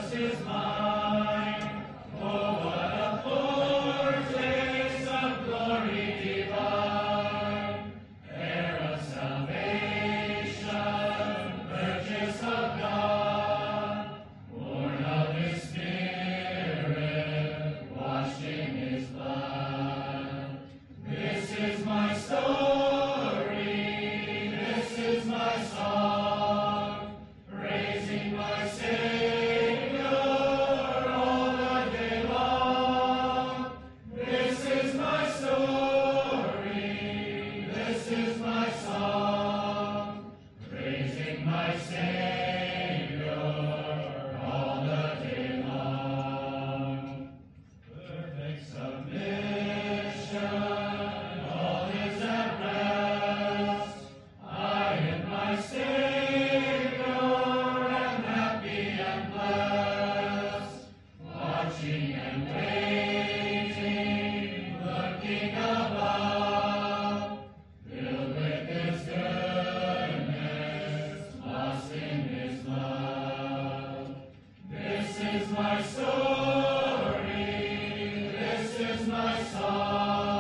is mine. Oh, what a foretaste of glory divine, heir of salvation, purchase of God, born of His Spirit, washed in His blood. This is my story, this is my song, praising my Savior all the day long. This is my story, this is my song, praising my Savior all the day long. Perfect submission, all is at rest. I and my Savior am happy and blessed, watching and waiting, looking above, filled with His goodness, lost in His love. This is my story, this is my song,